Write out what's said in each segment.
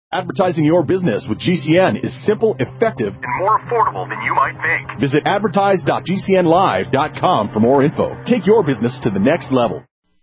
Advertising your business with GCN is simple, effective, and more affordable than you might think. Visit advertise.gcnlive.com for more info. Take your business to the next level.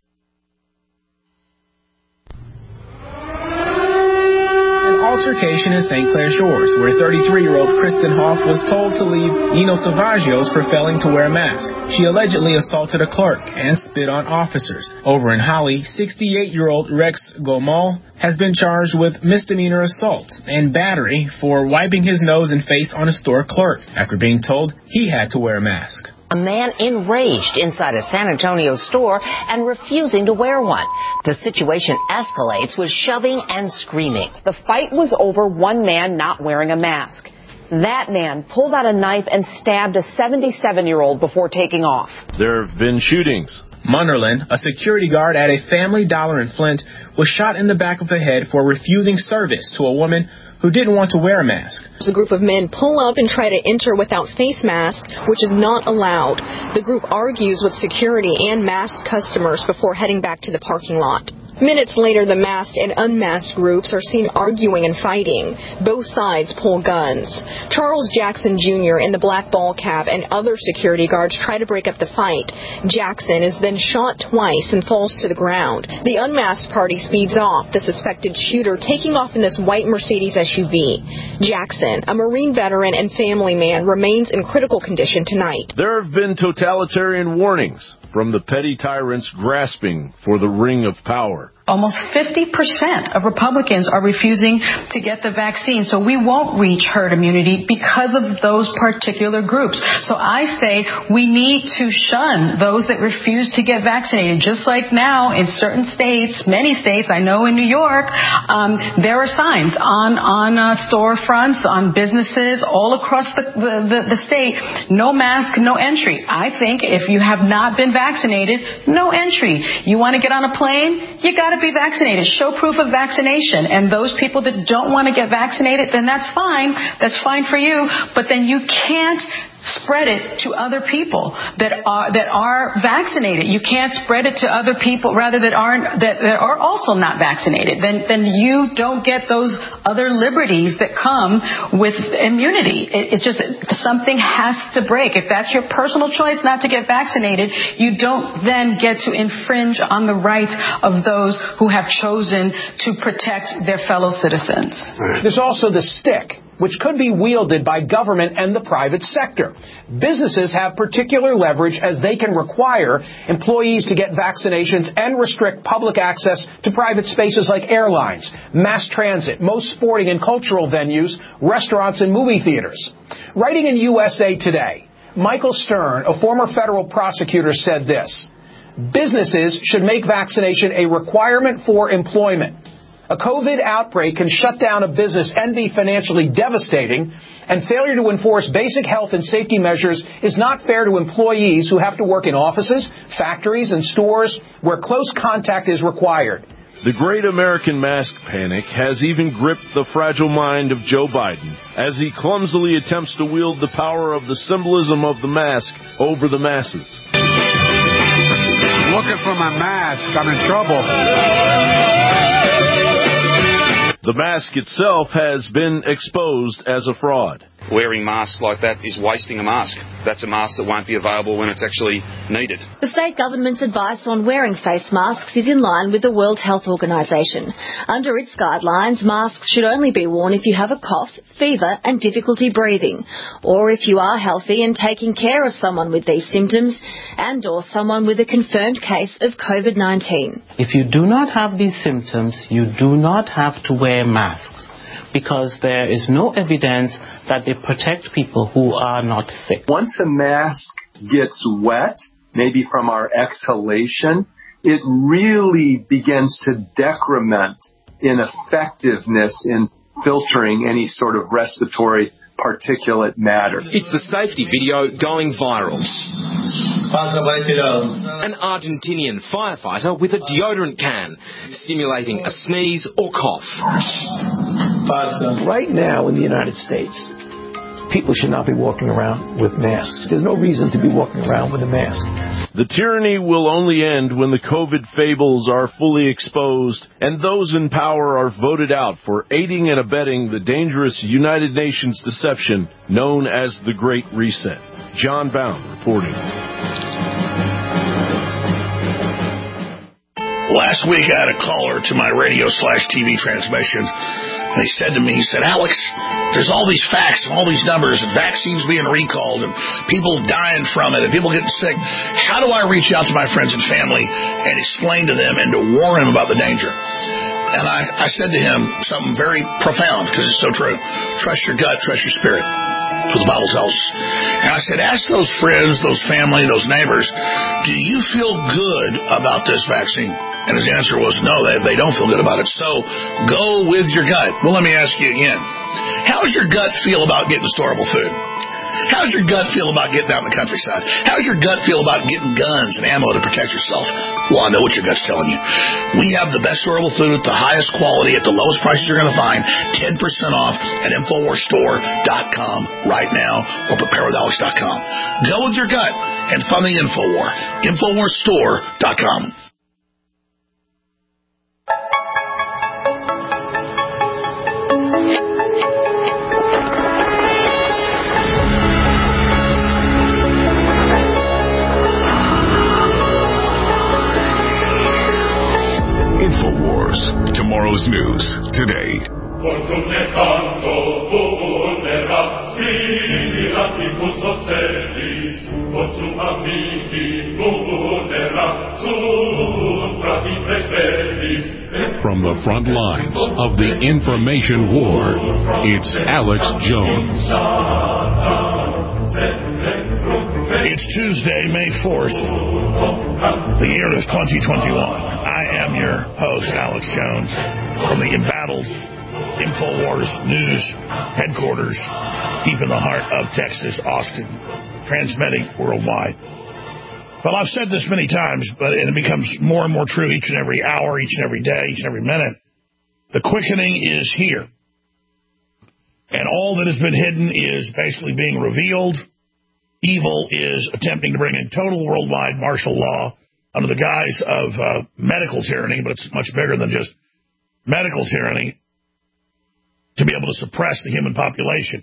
Altercation in St. Clair Shores, where 33-year-old Kristen Hoff was told to leave Nino Salvaggio's for failing to wear a mask. She allegedly assaulted a clerk and spit on officers. Over in Holly, 68-year-old Rex Gomal has been charged with misdemeanor assault and battery for wiping his nose and face on a store clerk after being told he had to wear a mask. A man enraged inside a San Antonio store and refusing to wear one. The situation escalates with shoving and screaming. The fight was over one man not wearing a mask. That man pulled out a knife and stabbed a 77-year-old before taking off. There have been shootings. Munnerlin, a security guard at a Family Dollar in Flint, was shot in the back of the head for refusing service to a woman who didn't want to wear a mask. A group of men pull up and try to enter without face masks, which is not allowed. The group argues with security and masked customers before heading back to the parking lot. Minutes later, the masked and unmasked groups are seen arguing and fighting. Both sides pull guns. Charles Jackson Jr. in the black ball cap and other security guards try to break up the fight. Jackson is then shot twice and falls to the ground. The unmasked party speeds off, the suspected shooter taking off in this white Mercedes SUV. Jackson, a Marine veteran and family man, remains in critical condition tonight. There have been totalitarian warnings from the petty tyrants grasping for the ring of power. Almost 50% of Republicans are refusing to get the vaccine, so we won't reach herd immunity because of those particular groups. So I say we need to shun those that refuse to get vaccinated. Just like now in certain states, many states, I know in New York, there are signs on storefronts, on businesses all across the state, no mask, no entry. I think if you have not been vaccinated, no entry. You want to get on a plane, you got to be vaccinated. Show proof of vaccination. And those people that don't want to get vaccinated, then that's fine. That's fine for you. But then you can't spread it to other people that are vaccinated. You can't spread it to other people that are also not vaccinated. Then you don't get those other liberties that come with immunity. It just, something has to break. If that's your personal choice not to get vaccinated, you don't then get to infringe on the rights of those who have chosen to protect their fellow citizens. There's also the stick, which could be wielded by government and the private sector. Businesses have particular leverage as they can require employees to get vaccinations and restrict public access to private spaces like airlines, mass transit, most sporting and cultural venues, restaurants, and movie theaters. Writing in USA Today, Michael Stern, a former federal prosecutor, said this: businesses should make vaccination a requirement for employment. A COVID outbreak can shut down a business and be financially devastating, and failure to enforce basic health and safety measures is not fair to employees who have to work in offices, factories, and stores where close contact is required. The great American mask panic has even gripped the fragile mind of Joe Biden as he clumsily attempts to wield the power of the symbolism of the mask over the masses. Looking for my mask. I'm in trouble. The mask itself has been exposed as a fraud. Wearing masks like that is wasting a mask. That's a mask that won't be available when it's actually needed. The state government's advice on wearing face masks is in line with the World Health Organization. Under its guidelines, masks should only be worn if you have a cough, fever and difficulty breathing, or if you are healthy and taking care of someone with these symptoms and or someone with a confirmed case of COVID-19. If you do not have these symptoms, you do not have to wear masks, because there is no evidence that they protect people who are not sick. Once a mask gets wet, maybe from our exhalation, it really begins to decrement in effectiveness in filtering any sort of respiratory particulate matter. It's the safety video going viral. An Argentinian firefighter with a deodorant can, simulating a sneeze or cough. Right now in the United States, people should not be walking around with masks. There's no reason to be walking around with a mask. The tyranny will only end when the COVID fables are fully exposed and those in power are voted out for aiding and abetting the dangerous United Nations deception known as the Great Reset. John Bound reporting. Last week I had a caller to my radio/TV transmission. And he said to me, Alex, there's all these facts and all these numbers and vaccines being recalled and people dying from it and people getting sick. How do I reach out to my friends and family and explain to them and to warn them about the danger? And I said to him something very profound because it's so true. Trust your gut, trust your spirit. That's what the Bible tells us. And I said, ask those friends, those family, those neighbors, do you feel good about this vaccine? And his answer was, no, they don't feel good about it. So go with your gut. Well, let me ask you again. How does your gut feel about getting storable food? How does your gut feel about getting out in the countryside? How does your gut feel about getting guns and ammo to protect yourself? Well, I know what your gut's telling you. We have the best storable food at the highest quality at the lowest prices you're going to find. 10% off at InfoWarsStore.com right now or PrepareWithAlex.com. Go with your gut and fund the InfoWar. InfoWarsStore.com. InfoWars, tomorrow's news, today. From the front lines of the information war, it's Alex Jones. It's Tuesday, May 4th. The year is 2021. I am your host, Alex Jones, from the embattled InfoWars News headquarters, deep in the heart of Texas, Austin, transmitting worldwide. Well, I've said this many times, but it becomes more and more true each and every hour, each and every day, each and every minute. The quickening is here. And all that has been hidden is basically being revealed. Evil is attempting to bring in total worldwide martial law under the guise of medical tyranny, but it's much bigger than just medical tyranny, to be able to suppress the human population.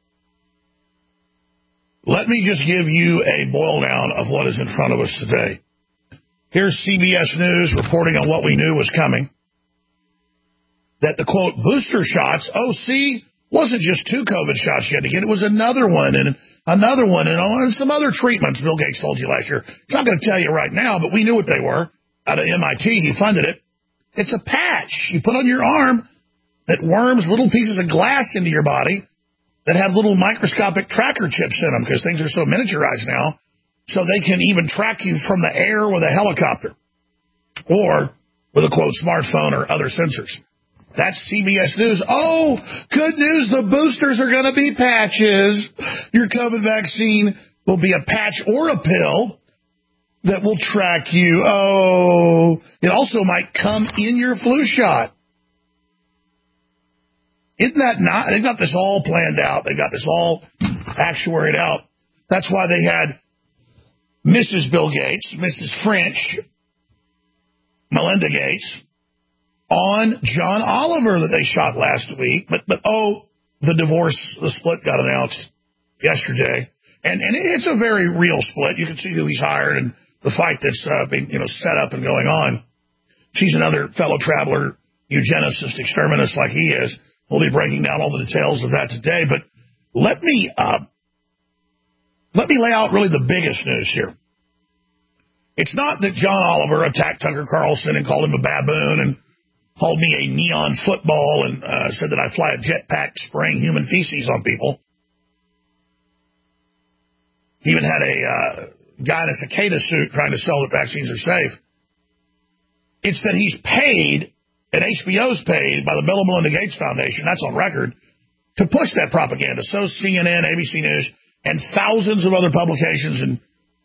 Let me just give you a boil down of what is in front of us today. Here's CBS News reporting on what we knew was coming. That the, quote, booster shots, wasn't just 2 COVID shots you had to get. It was another one and another one and some other treatments Bill Gates told you last year. He's not going to tell you right now, but we knew what they were. Out of MIT, he funded it. It's a patch you put on your arm that worms little pieces of glass into your body that have little microscopic tracker chips in them because things are so miniaturized now, so they can even track you from the air with a helicopter or with a, quote, smartphone or other sensors. That's CBS News. Oh, good news, the boosters are going to be patches. Your COVID vaccine will be a patch or a pill that will track you. Oh, it also might come in your flu shot. Isn't that not? They've got this all planned out. They've got this all actuaried out. That's why they had Mrs. Bill Gates, Mrs. French, Melinda Gates, on John Oliver that they shot last week. But the divorce, the split got announced yesterday. And it's a very real split. You can see who he's hired and the fight that's being set up and going on. She's another fellow traveler, eugenicist, exterminist like he is. We'll be breaking down all the details of that today. But let me lay out really the biggest news here. It's not that John Oliver attacked Tucker Carlson and called him a baboon and called me a neon football and said that I fly a jetpack spraying human feces on people. He even had a guy in a cicada suit trying to sell that vaccines are safe. It's that he's paid, and HBO's paid by the Bill and Melinda Gates Foundation, that's on record, to push that propaganda. So CNN, ABC News, and thousands of other publications and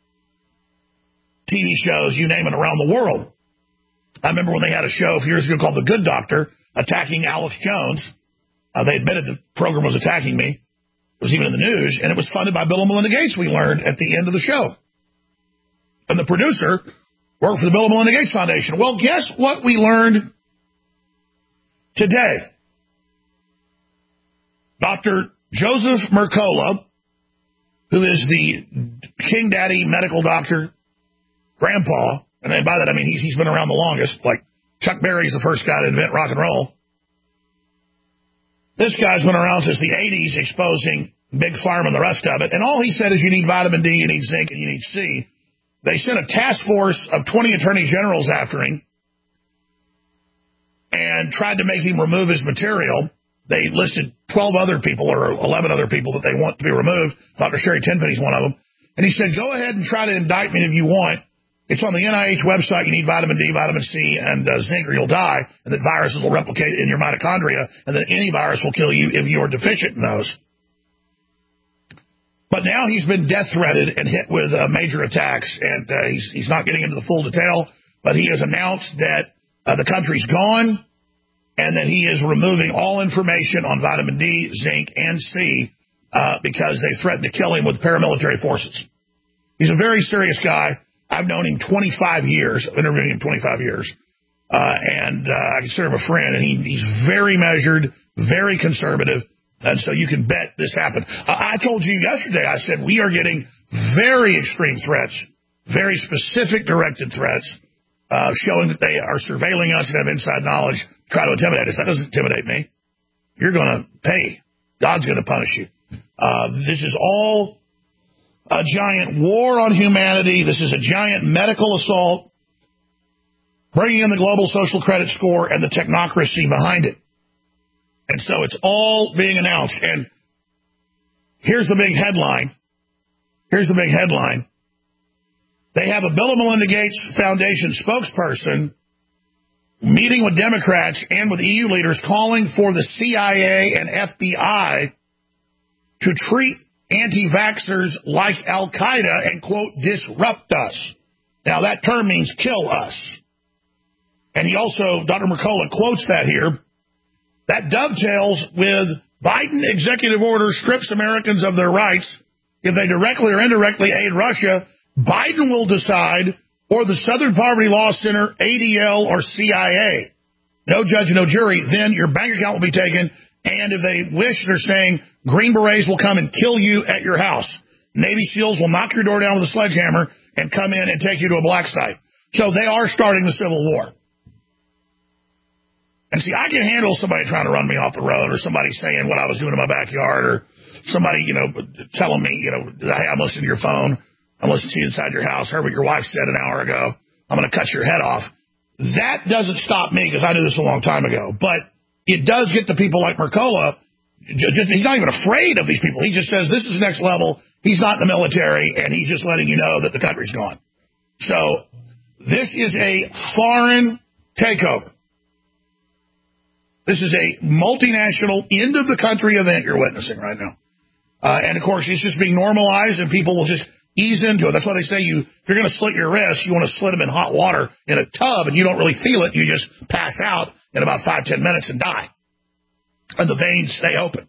TV shows, you name it, around the world. I remember when they had a show a few years ago called The Good Doctor, attacking Alex Jones. They admitted the program was attacking me. It was even in the news, and it was funded by Bill and Melinda Gates, we learned at the end of the show. And the producer worked for the Bill and Melinda Gates Foundation. Well, guess what we learned today? Dr. Joseph Mercola, who is the King Daddy medical doctor, grandpa, and then by that I mean he's been around the longest, like Chuck Berry's the first guy to invent rock and roll. This guy's been around since the 80s exposing Big Pharma and the rest of it, and all he said is you need vitamin D, you need zinc, and you need C. They sent a task force of 20 attorney generals after him and tried to make him remove his material. They listed 12 other people or 11 other people that they want to be removed. Dr. Sherry Tenpenny's one of them. And he said, go ahead and try to indict me if you want. It's on the NIH website. You need vitamin D, vitamin C, and zinc or you'll die, and that viruses will replicate in your mitochondria, and that any virus will kill you if you are deficient in those. But now he's been death-threatened and hit with major attacks, and he's not getting into the full detail, but he has announced that the country's gone, and that he is removing all information on vitamin D, zinc, and C because they threatened to kill him with paramilitary forces. He's a very serious guy. I've known him 25 years. I've interviewed him 25 years. And I consider him a friend, and he's very measured, very conservative, and so you can bet this happened. I told you yesterday, I said we are getting very extreme threats, very specific directed threats, showing that they are surveilling us and have inside knowledge to try to intimidate us. That doesn't intimidate me. You're going to pay. God's going to punish you. This is all a giant war on humanity. This is a giant medical assault, bringing in the global social credit score and the technocracy behind it. And so it's all being announced. And here's the big headline. Here's the big headline. They have a Bill and Melinda Gates Foundation spokesperson meeting with Democrats and with EU leaders calling for the CIA and FBI to treat anti-vaxxers like Al-Qaeda and, quote, disrupt us. Now, that term means kill us. And he also, Dr. Mercola quotes that here. That dovetails with Biden executive order strips Americans of their rights. If they directly or indirectly aid Russia, Biden will decide, or the Southern Poverty Law Center, ADL, or CIA. No judge, no jury. Then your bank account will be taken, and if they wish, they're saying Green Berets will come and kill you at your house. Navy SEALs will knock your door down with a sledgehammer and come in and take you to a black site. So they are starting the Civil War. And see, I can handle somebody trying to run me off the road, or somebody saying what I was doing in my backyard, or somebody, telling me, hey, I'm listening to your phone. I'm listening to you inside your house. Heard what your wife said an hour ago. I'm going to cut your head off. That doesn't stop me because I knew this a long time ago. But it does get to people like Mercola. He's not even afraid of these people. He just says this is next level. He's not in the military, and he's just letting you know that the country's gone. So this is a foreign takeover. This is a multinational, end-of-the-country event you're witnessing right now. And, of course, it's just being normalized, and people will just ease into it. That's why they say if you're going to slit your wrists, you want to slit them in hot water in a tub, and you don't really feel it. You just pass out in about 5-10 minutes and die. And the veins stay open.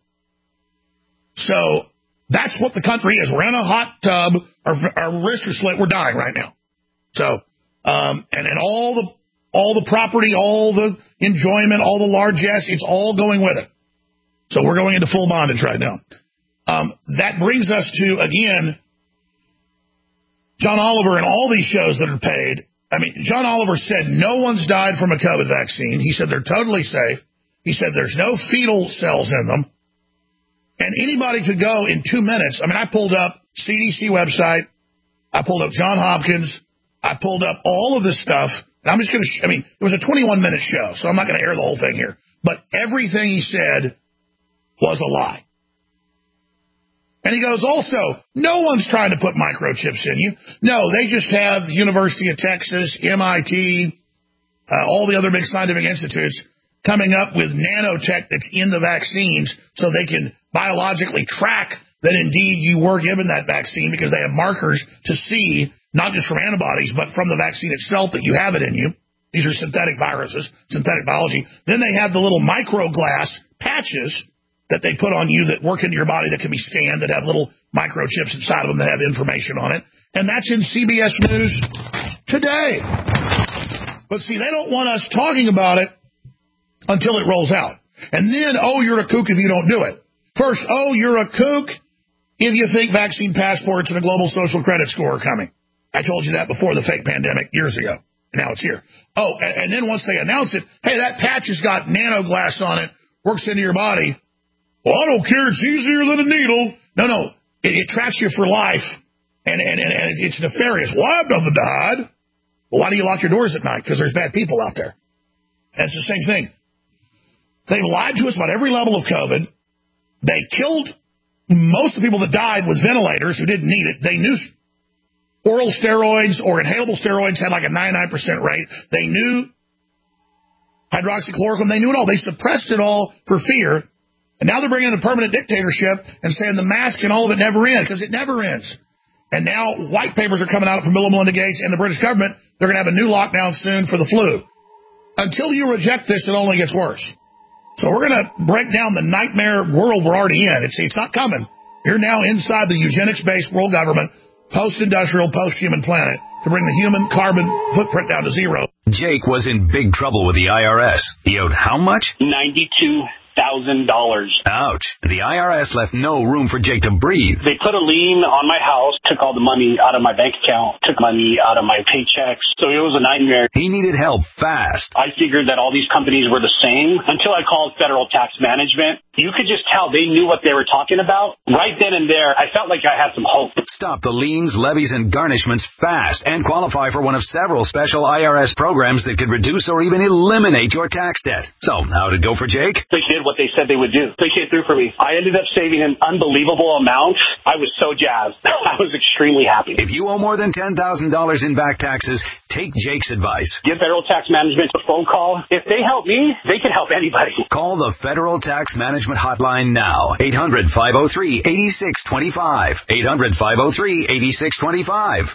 So that's what the country is. We're in a hot tub. Our wrists are slit. We're dying right now. So, and all the property, all the enjoyment, all the largesse, it's all going with it. So we're going into full bondage right now. That brings us to, again, John Oliver and all these shows that are paid. I mean, John Oliver said no one's died from a COVID vaccine. He said they're totally safe. He said there's no fetal cells in them. And anybody could go in 2 minutes. I mean, I pulled up CDC website. I pulled up John Hopkins. I pulled up all of this stuff. And I'm just going to, it was a 21-minute show, so I'm not going to air the whole thing here. But everything he said was a lie. And he goes, also, no one's trying to put microchips in you. No, they just have the University of Texas, MIT, all the other big scientific institutes coming up with nanotech that's in the vaccines so they can biologically track that indeed you were given that vaccine because they have markers to see, not just from antibodies, but from the vaccine itself that you have it in you. These are synthetic viruses, synthetic biology. Then they have the little microglass patches that they put on you that work into your body that can be scanned, that have little microchips inside of them that have information on it. And that's in CBS News today. But see, they don't want us talking about it until it rolls out. And then, oh, you're a kook if you don't do it. First, oh, you're a kook if you think vaccine passports and a global social credit score are coming. I told you that before the fake pandemic years ago. Now it's here. Oh, and then once they announce it, hey, that patch has got nanoglass on it, works into your body. Well, I don't care. It's easier than a needle. No. It tracks you for life, and it's nefarious. Well, I have nothing to hide. Well, why do you lock your doors at night? Because there's bad people out there. That's the same thing. They lied to us about every level of COVID. They killed most of the people that died with ventilators who didn't need it. They knew oral steroids or inhalable steroids had like a 99% rate. They knew hydroxychloroquine. They knew it all. They suppressed it all for fear. And now they're bringing in a permanent dictatorship and saying the mask and all of it never ends, because it never ends. And now white papers are coming out from Bill and Melinda Gates and the British government. They're going to have a new lockdown soon for the flu. Until you reject this, it only gets worse. So we're going to break down the nightmare world we're already in. It's not coming. You're now inside the eugenics-based world government, post-industrial, post-human planet, to bring the human carbon footprint down to zero. Jake was in big trouble with the IRS. He owed how much? $92,000. Ouch. The IRS left no room for Jake to breathe. They put a lien on my house, took all the money out of my bank account, took money out of my paychecks. So it was a nightmare. He needed help fast. I figured that all these companies were the same until I called Federal Tax Management. You could just tell they knew what they were talking about. Right then and there, I felt like I had some hope. Stop the liens, levies, and garnishments fast and qualify for one of several special IRS programs that could reduce or even eliminate your tax debt. So, how'd it go for Jake? They did what they said they would do. They came through for me. I ended up saving an unbelievable amount. I was so jazzed. I was extremely happy. If you owe more than $10,000 in back taxes, take Jake's advice. Give Federal Tax Management a phone call. If they help me, they can help anybody. Call the Federal Tax Management Hotline now. 800-503-8625. 800-503-8625.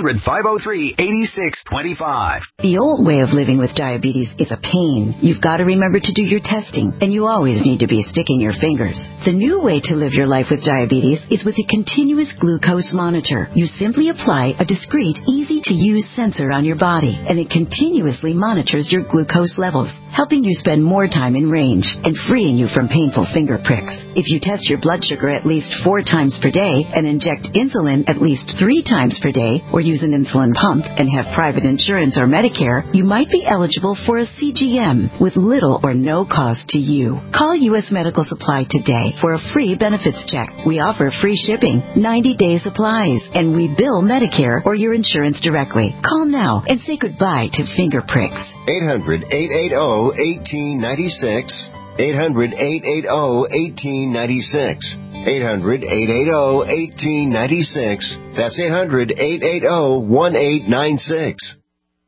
800-503-8625. The old way of living with diabetes is a pain. You've got to remember to do your testing, and you always need to be sticking your fingers. The new way to live your life with diabetes is with a continuous glucose monitor. You simply apply a discreet, easy-to-use sensor on your body, and it continuously monitors your glucose levels, helping you spend more time in range and freeing you from painful finger pricks. If you test your blood sugar at least 4 times per day and inject insulin at least 3 times per day, or use an insulin pump and have private insurance or Medicare, you might be eligible for a CGM with little or no cost to you. Call U.S. Medical Supply today for a free benefits check. We offer free shipping, 90-day supplies, and we bill Medicare or your insurance directly. Call now and say goodbye to finger pricks. 800-880-1896. 800-880-1896. 800-880-1896. That's 800-880-1896.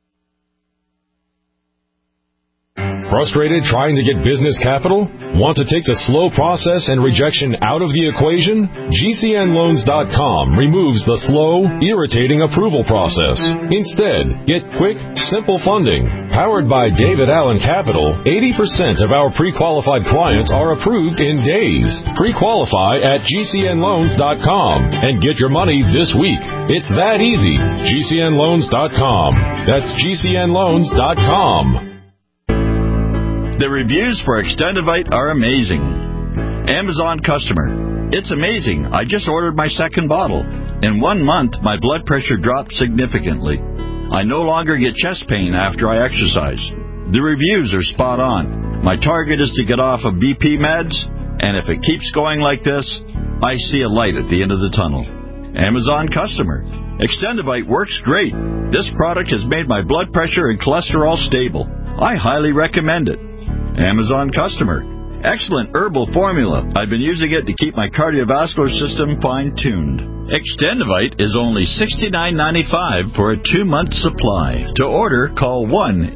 Frustrated trying to get business capital? Want to take the slow process and rejection out of the equation? GCNloans.com removes the slow, irritating approval process. Instead, get quick, simple funding. Powered by David Allen Capital, 80% of our pre-qualified clients are approved in days. Pre-qualify at GCNloans.com and get your money this week. It's that easy. GCNloans.com. That's GCNloans.com. The reviews for Extendivite are amazing. Amazon customer. It's amazing. I just ordered my second bottle. In 1 month, my blood pressure dropped significantly. I no longer get chest pain after I exercise. The reviews are spot on. My target is to get off of BP meds, and if it keeps going like this, I see a light at the end of the tunnel. Amazon customer. Extendivite works great. This product has made my blood pressure and cholesterol stable. I highly recommend it. Amazon customer. Excellent herbal formula. I've been using it to keep my cardiovascular system fine-tuned. Extendivite is only $69.95 for a 2-month supply. To order, call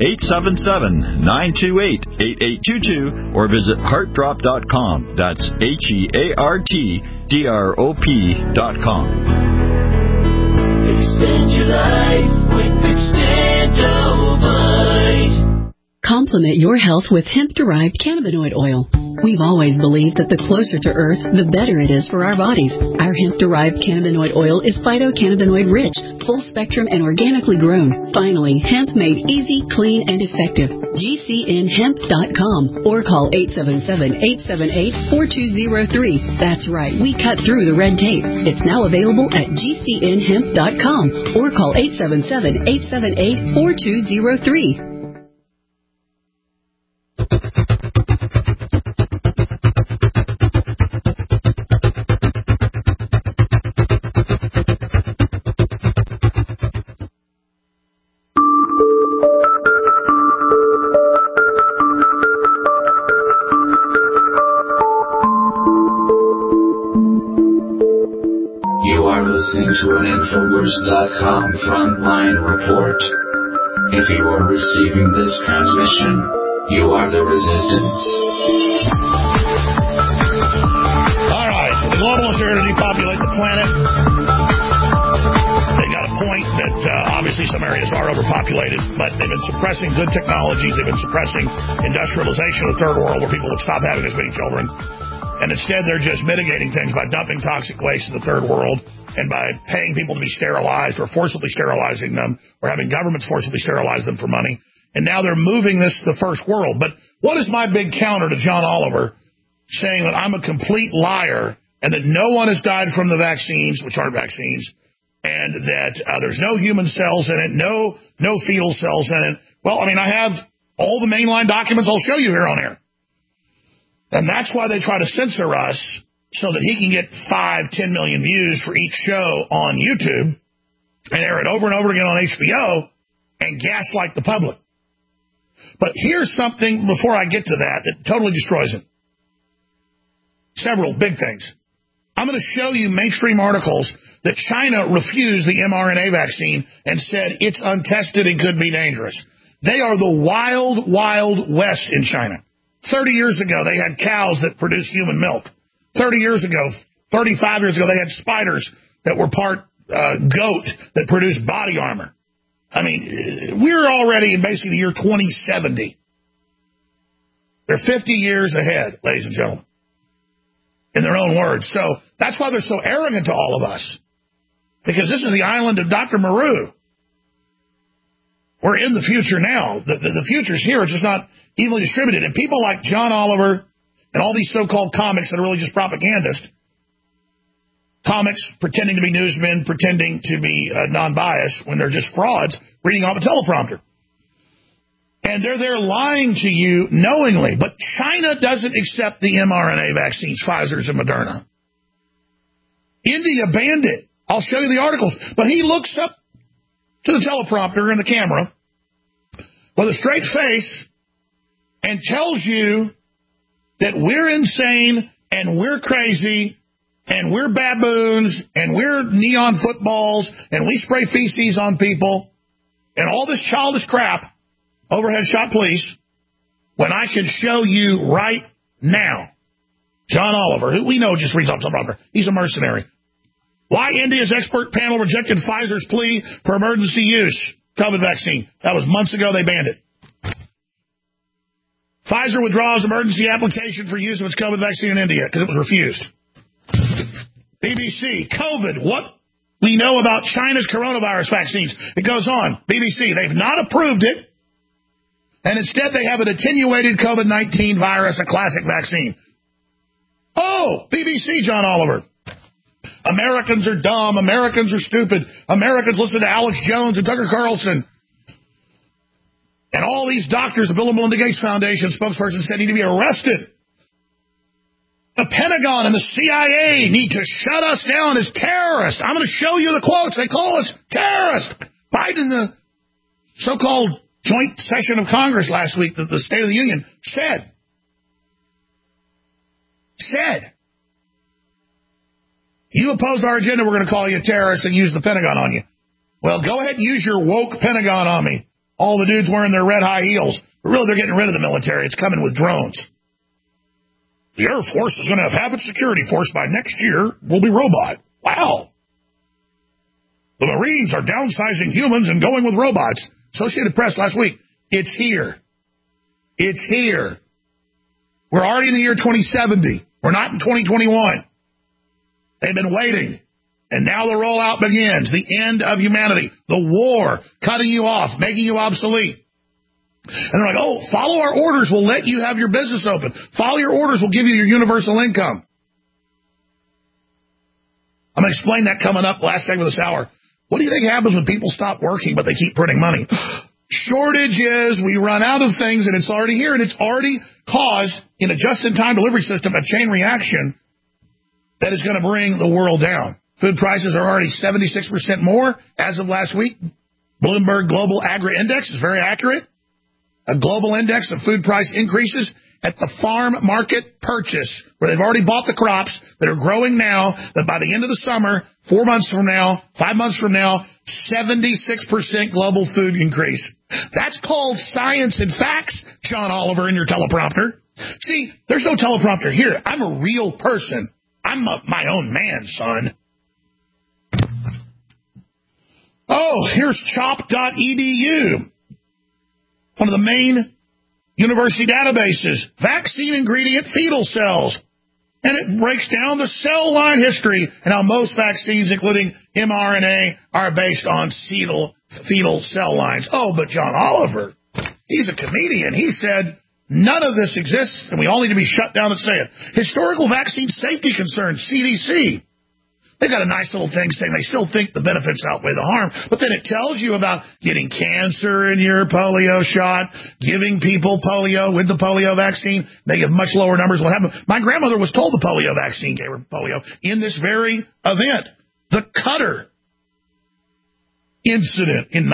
1-877-928-8822 or visit heartdrop.com. That's HEARTDROP.com. Extend your life with Extendivite. Complement your health with hemp-derived cannabinoid oil. We've always believed that the closer to Earth, the better it is for our bodies. Our hemp-derived cannabinoid oil is phytocannabinoid-rich, full-spectrum, and organically grown. Finally, hemp made easy, clean, and effective. GCNhemp.com or call 877-878-4203. That's right, we cut through the red tape. It's now available at GCNhemp.com or call 877-878-4203. Listening to an Infowars.com frontline report. If you are receiving this transmission, you are the resistance. All right, so the globalists are here to depopulate the planet. They've got a point that obviously some areas are overpopulated, but they've been suppressing good technologies. They've been suppressing industrialization of the third world where people would stop having as many children. And instead, they're just mitigating things by dumping toxic waste in the third world and by paying people to be sterilized or forcibly sterilizing them or having governments forcibly sterilize them for money. And now they're moving this to the first world. But what is my big counter to John Oliver saying that I'm a complete liar and that no one has died from the vaccines, which aren't vaccines, and that there's no human cells in it, no fetal cells in it? Well, I mean, I have all the mainline documents I'll show you here on air. And that's why they try to censor us, so that he can get 5-10 million views for each show on YouTube and air it over and over again on HBO and gaslight the public. But here's something before I get to that totally destroys it. Several big things. I'm going to show you mainstream articles that China refused the mRNA vaccine and said it's untested and could be dangerous. They are the wild, wild west in China. 30 years ago, they had cows that produced human milk. 30 years ago, 35 years ago, they had spiders that were part goat that produced body armor. I mean, we're already in basically the year 2070. They're 50 years ahead, ladies and gentlemen, in their own words. So that's why they're so arrogant to all of us, because this is the island of Dr. Maru. We're in the future now. The future's here. It's just not evenly distributed. And people like John Oliver and all these so-called comics that are really just propagandists, comics pretending to be newsmen, pretending to be non-biased when they're just frauds, reading off a teleprompter. And they're there lying to you knowingly. But China doesn't accept the mRNA vaccines, Pfizer's and Moderna. India banned it. I'll show you the articles. But he looks up to the teleprompter and the camera with a straight face and tells you that we're insane and we're crazy and we're baboons and we're neon footballs and we spray feces on people and all this childish crap, overhead shot police, when I can show you right now, John Oliver, who we know just reads off teleprompter, he's a mercenary. Why India's expert panel rejected Pfizer's plea for emergency use COVID vaccine. That was months ago. They banned it. Pfizer withdraws emergency application for use of its COVID vaccine in India because it was refused. BBC, COVID, what we know about China's coronavirus vaccines. It goes on. BBC, they've not approved it, and instead they have an attenuated COVID-19 virus, a classic vaccine. Oh, BBC, John Oliver. Americans are dumb. Americans are stupid. Americans listen to Alex Jones and Tucker Carlson. And all these doctors, the Bill and Melinda Gates Foundation spokesperson said need to be arrested. The Pentagon and the CIA need to shut us down as terrorists. I'm going to show you the quotes. They call us terrorists. Biden in the so-called joint session of Congress last week, the State of the Union, said, you opposed our agenda, we're going to call you a terrorist and use the Pentagon on you. Well, go ahead and use your woke Pentagon on me. All the dudes wearing their red high heels. But really, they're getting rid of the military. It's coming with drones. The Air Force is going to have half its security force by next year. Will be robot. Wow. The Marines are downsizing humans and going with robots. Associated Press last week. It's here. It's here. We're already in the year 2070. We're not in 2021. They've been waiting. And now the rollout begins. The end of humanity. The war. Cutting you off. Making you obsolete. And they're like, oh, follow our orders. We'll let you have your business open. Follow your orders. We'll give you your universal income. I'm going to explain that coming up last segment of this hour. What do you think happens when people stop working but they keep printing money? Shortages. We run out of things and it's already here. And it's already caused, in a just-in-time delivery system, a chain reaction that is going to bring the world down. Food prices are already 76% more as of last week. Bloomberg Global Agri Index is very accurate. A global index of food price increases at the farm market purchase, where they've already bought the crops that are growing now, that by the end of the summer, 4 months from now, 5 months from now, 76% global food increase. That's called science and facts, John Oliver, in your teleprompter. See, there's no teleprompter here. I'm a real person. I'm my own man, son. Oh, here's chop.edu. One of the main university databases, vaccine ingredient fetal cells. And it breaks down the cell line history and how most vaccines, including mRNA, are based on fetal cell lines. Oh, but John Oliver, he's a comedian. He said, none of this exists, and we all need to be shut down and say it. Historical vaccine safety concerns, CDC. They've got a nice little thing saying they still think the benefits outweigh the harm, but then it tells you about getting cancer in your polio shot, giving people polio with the polio vaccine. They give much lower numbers. What happened? My grandmother was told the polio vaccine gave her polio in this very event. The Cutter incident in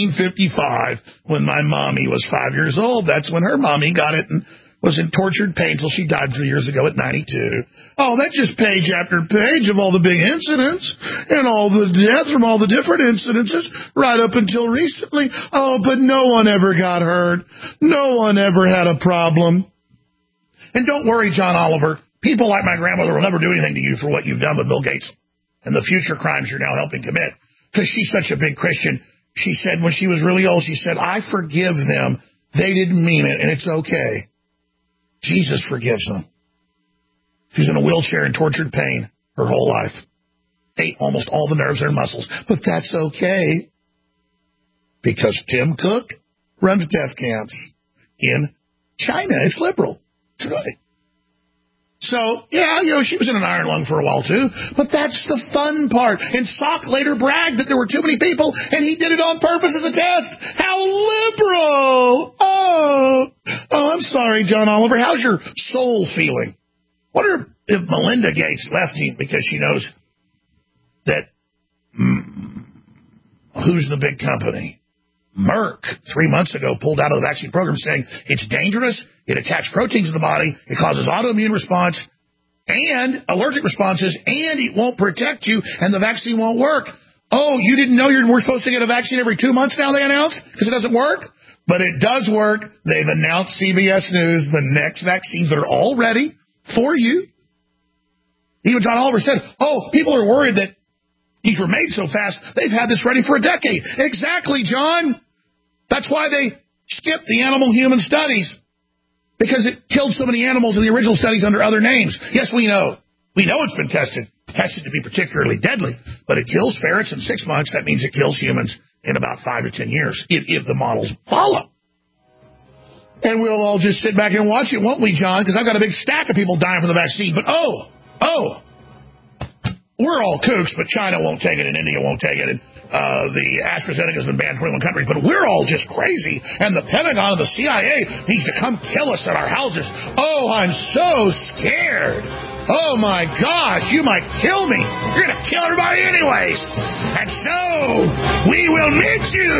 1955 when my mommy was 5 years old. That's when her mommy got it and was in tortured pain until she died 3 years ago at 92. Oh, that's just page after page of all the big incidents and all the deaths from all the different incidences right up until recently. Oh, but no one ever got hurt. No one ever had a problem. And don't worry, John Oliver. People like my grandmother will never do anything to you for what you've done with Bill Gates and the future crimes you're now helping commit. Because she's such a big Christian. She said when she was really old, she said, I forgive them. They didn't mean it, and it's okay. Jesus forgives them. She's in a wheelchair in tortured pain her whole life. Ate almost all the nerves in her muscles. But that's okay. Because Tim Cook runs death camps in China. It's liberal. It's right. So, yeah, she was in an iron lung for a while, too. But that's the fun part. And Salk later bragged that there were too many people, and he did it on purpose as a test. How liberal! Oh, I'm sorry, John Oliver. How's your soul feeling? Wonder if Melinda Gates left him because she knows that who's the big company? Merck, 3 months ago, pulled out of the vaccine program saying it's dangerous, it attacks proteins in the body, it causes autoimmune response and allergic responses, and it won't protect you, and the vaccine won't work. Oh, you didn't know we're supposed to get a vaccine every 2 months now, they announced, because it doesn't work? But it does work. They've announced, CBS News, the next vaccines that are all ready for you. Even John Oliver said, people are worried that these were made so fast, they've had this ready for a decade. Exactly, John. That's why they skipped the animal-human studies, because it killed so many animals in the original studies under other names. Yes, we know. We know it's been tested to be particularly deadly, but it kills ferrets in 6 months. That means it kills humans in about 5 to 10 years, if the models follow. And we'll all just sit back and watch it, won't we, John? Because I've got a big stack of people dying from the vaccine. But, we're all kooks, but China won't take it, and India won't take it, and the AstraZeneca has been banned in 21 countries, but we're all just crazy, and the Pentagon and the CIA needs to come kill us at our houses. Oh, I'm so scared. Oh, my gosh, you might kill me. You're going to kill everybody anyways. And so, we will meet you.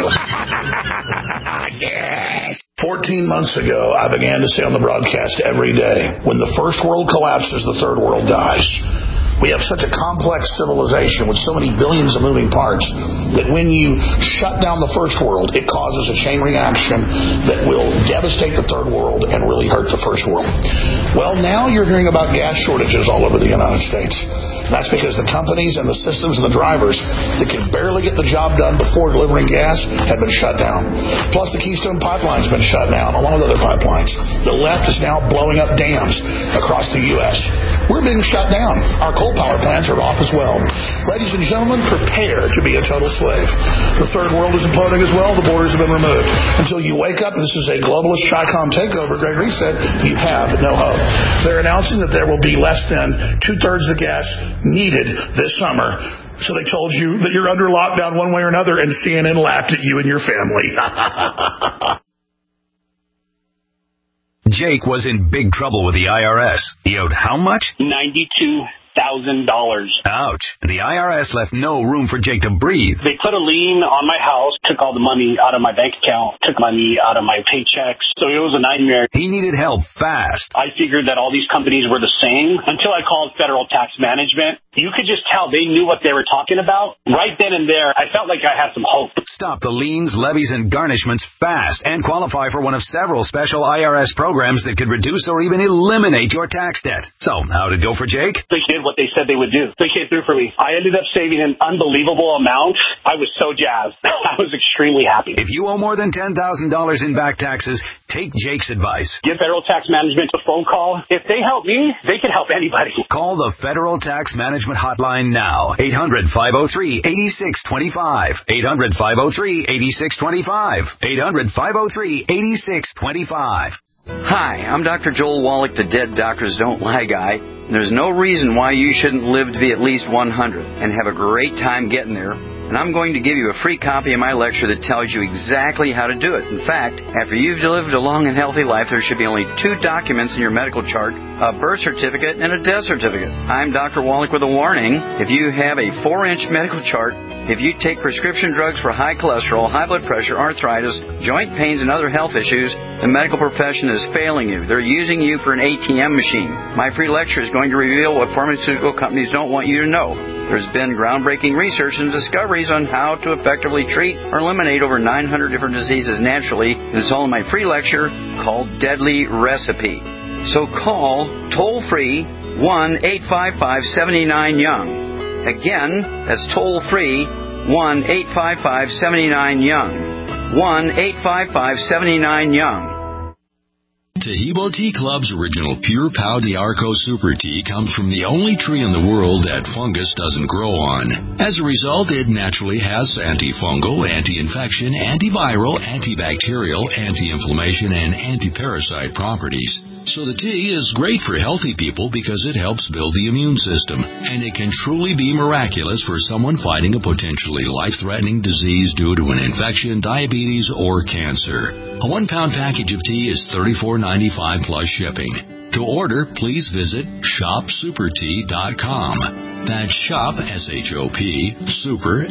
Yes. 14 months ago, I began to say on the broadcast every day, when the first world collapses, the third world dies. We have such a complex civilization with so many billions of moving parts that when you shut down the first world, it causes a chain reaction that will devastate the third world and really hurt the first world. Well, now you're hearing about gas shortages all over the United States. That's because the companies and the systems and the drivers that can barely get the job done before delivering gas have been shut down. Plus, the Keystone Pipeline's been shut down, along with other pipelines. The left is now blowing up dams across the U.S. We're being shut down. Our coal power plants are off as well. Ladies and gentlemen, prepare to be a total slave. The third world is imploding as well. The borders have been removed. Until you wake up, this is a globalist Chi-Com takeover, Gregory said, you have no hope. They're announcing that there will be less than two-thirds of the gas needed this summer. So they told you that you're under lockdown one way or another, and CNN laughed at you and your family. Jake was in big trouble with the IRS. He owed how much? $92,000. Ouch. And the IRS left no room for Jake to breathe. They put a lien on my house, took all the money out of my bank account, took money out of my paychecks. So it was a nightmare. He needed help fast. I figured that all these companies were the same until I called Federal Tax Management. You could just tell they knew what they were talking about. Right then and there, I felt like I had some hope. Stop the liens, levies, and garnishments fast and qualify for one of several special IRS programs that could reduce or even eliminate your tax debt. So, how did it go for Jake? They did what they said they would do. They came through for me. I ended up saving an unbelievable amount. I was so jazzed. I was extremely happy. If you owe more than $10,000 in back taxes, take Jake's advice. Give Federal Tax Management a phone call. If they help me, they can help anybody. Call the Federal Tax Management Hotline now. 800-503-8625. 800-503-8625. 800-503-8625. Hi, I'm Dr. Joel Wallach, the Dead Doctors Don't Lie guy. And there's no reason why you shouldn't live to be at least 100 and have a great time getting there. And I'm going to give you a free copy of my lecture that tells you exactly how to do it. In fact, after you've lived a long and healthy life, there should be only 2 documents in your medical chart, a birth certificate and a death certificate. I'm Dr. Wallach with a warning. If you have a 4-inch medical chart, if you take prescription drugs for high cholesterol, high blood pressure, arthritis, joint pains, and other health issues, the medical profession is failing you. They're using you for an ATM machine. My free lecture is going to reveal what pharmaceutical companies don't want you to know. There's been groundbreaking research and discoveries on how to effectively treat or eliminate over 900 different diseases naturally. And it's all in my free lecture called Deadly Recipe. So call toll-free 1-855-79-YOUNG. Again, that's toll-free 1-855-79-YOUNG. 1-855-79-YOUNG. Taheebo Tea Club's original Pure Pau D'Arco Super Tea comes from the only tree in the world that fungus doesn't grow on. As a result, it naturally has antifungal, anti-infection, antiviral, antibacterial, anti-inflammation, and anti-parasite properties. So the tea is great for healthy people because it helps build the immune system, and it can truly be miraculous for someone fighting a potentially life-threatening disease due to an infection, diabetes, or cancer. A 1-pound package of tea is $34.95 plus shipping. To order, please visit shopsupertea.com. That's shop, S-H-O-P, super,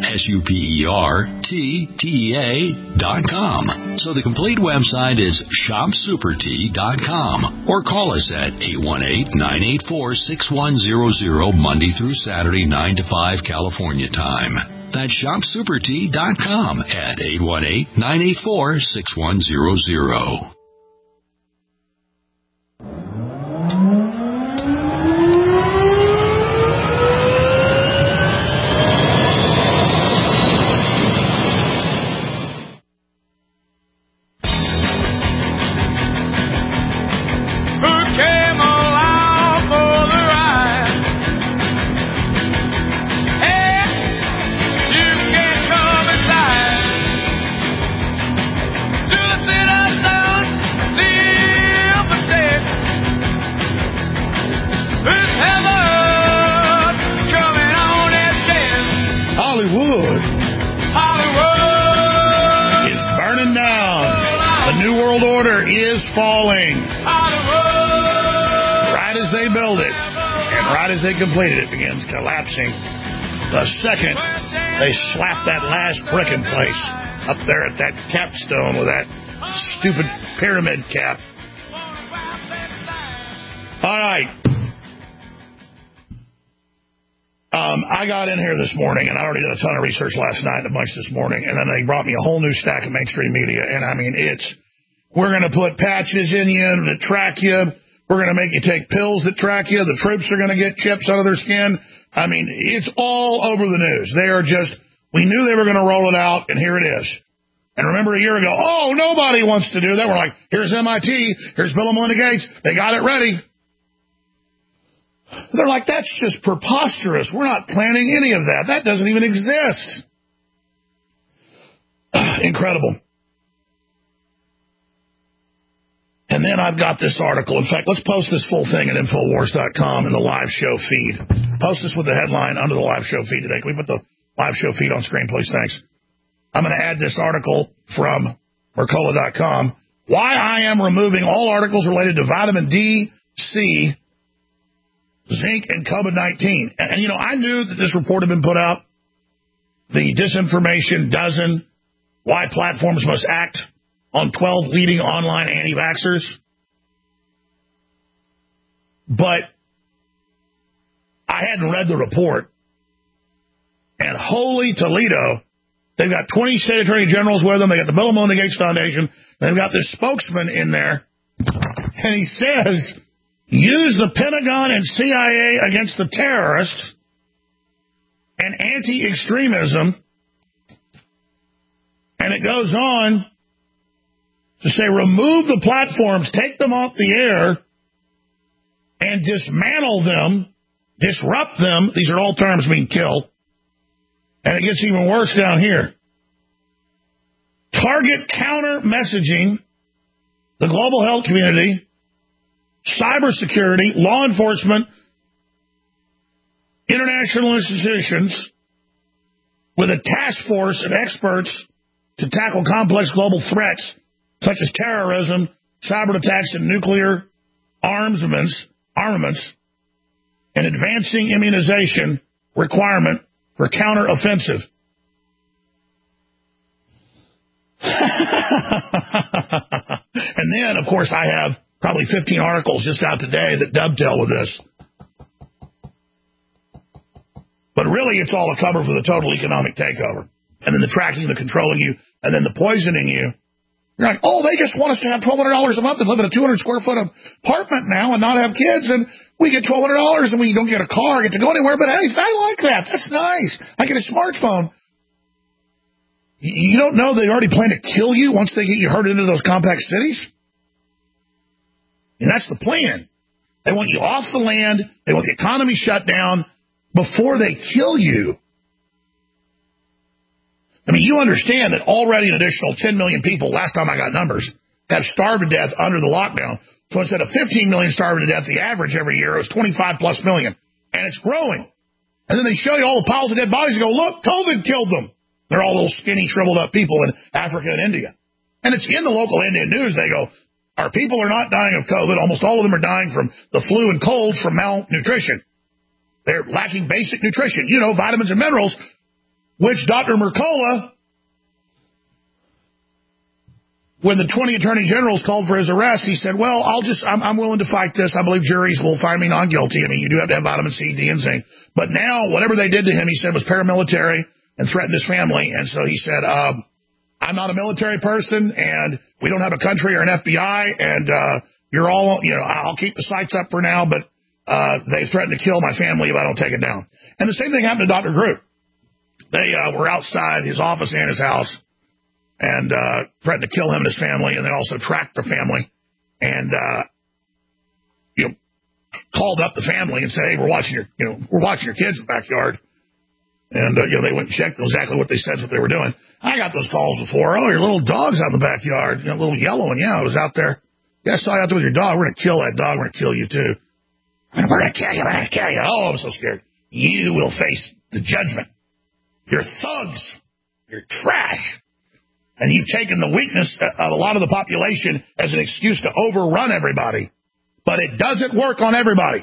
S-U-P-E-R-T-T-E-A.com. So the complete website is shopsupertea.com. Or call us at 818-984-6100 Monday through Saturday, 9 to 5 California time. That's shopsupertea.com at 818-984-6100. They completed it begins collapsing the second they slap that last brick in place up there at that capstone with that stupid pyramid cap. All right. I got in here this morning, and I already did a ton of research last night and a bunch this morning, and then they brought me a whole new stack of mainstream media, and I mean, we're going to put patches in you that track you. We're going to make you take pills that track you. The troops are going to get chips out of their skin. I mean, it's all over the news. We knew they were going to roll it out, and here it is. And remember a year ago, oh, nobody wants to do that. We're like, here's MIT, here's Bill and Melinda Gates. They got it ready. They're like, that's just preposterous. We're not planning any of that. That doesn't even exist. Incredible. And then I've got this article. In fact, let's post this full thing at Infowars.com in the live show feed. Post this with the headline under the live show feed today. Can we put the live show feed on screen, please? Thanks. I'm going to add this article from Mercola.com. Why I am removing all articles related to vitamin D, C, zinc, and COVID-19. And, I knew that this report had been put out. The disinformation dozen, why platforms must act on 12 leading online anti-vaxxers. But I hadn't read the report. And holy Toledo, they've got 20 state attorney generals with them. They got the Bill and Melinda Gates Foundation. They've got this spokesman in there. And he says, use the Pentagon and CIA against the terrorists and anti-extremism. And it goes on to say, remove the platforms, take them off the air, and dismantle them, disrupt them. These are all terms mean kill. And it gets even worse down here. Target counter messaging, the global health community, cybersecurity, law enforcement, international institutions, with a task force of experts to tackle complex global threats such as terrorism, cyber attacks, and nuclear armaments, and advancing immunization requirement for counteroffensive. And then, of course, I have probably 15 articles just out today that dovetail with this. But really, it's all a cover for the total economic takeover. And then the tracking, the controlling you, and then the poisoning you. You're like, oh, they just want us to have $1,200 a month and live in a 200 square foot apartment now and not have kids, and we get $1,200 and we don't get a car, get to go anywhere. But hey, I like that. That's nice. I get a smartphone. You don't know they already plan to kill you once they get you herded into those compact cities? And that's the plan. They want you off the land. They want the economy shut down before they kill you. I mean, you understand that already an additional 10 million people, last time I got numbers, have starved to death under the lockdown. So instead of 15 million starving to death, the average every year, it was 25 plus million. And it's growing. And then they show you all the piles of dead bodies and go, look, COVID killed them. They're all little skinny, shriveled up people in Africa and India. And it's in the local Indian news. They go, our people are not dying of COVID. Almost all of them are dying from the flu and colds from malnutrition. They're lacking basic nutrition, vitamins and minerals, which Dr. Mercola, when the 20 attorney generals called for his arrest, he said, well, I'm willing to fight this. I believe juries will find me non-guilty. I mean, you do have to have vitamin C, D, and zinc. But now, whatever they did to him, he said, was paramilitary and threatened his family. And so he said, I'm not a military person, and we don't have a country or an FBI, and you're all, I'll keep the sites up for now, but they threatened to kill my family if I don't take it down. And the same thing happened to Dr. Groot. They were outside his office and his house and threatened to kill him and his family, and they also tracked the family and called up the family and said, hey, we're watching your kids in the backyard. And, they went and checked exactly what they said, what they were doing. I got those calls before. Oh, your little dog's out in the backyard, a little yellow one. Yeah, it was out there. Yeah, I saw you out there with your dog. We're going to kill that dog. We're going to kill you, too. We're going to kill you. We're going to kill you. Oh, I'm so scared. You will face the judgment. You're thugs. You're trash. And you've taken the weakness of a lot of the population as an excuse to overrun everybody. But it doesn't work on everybody.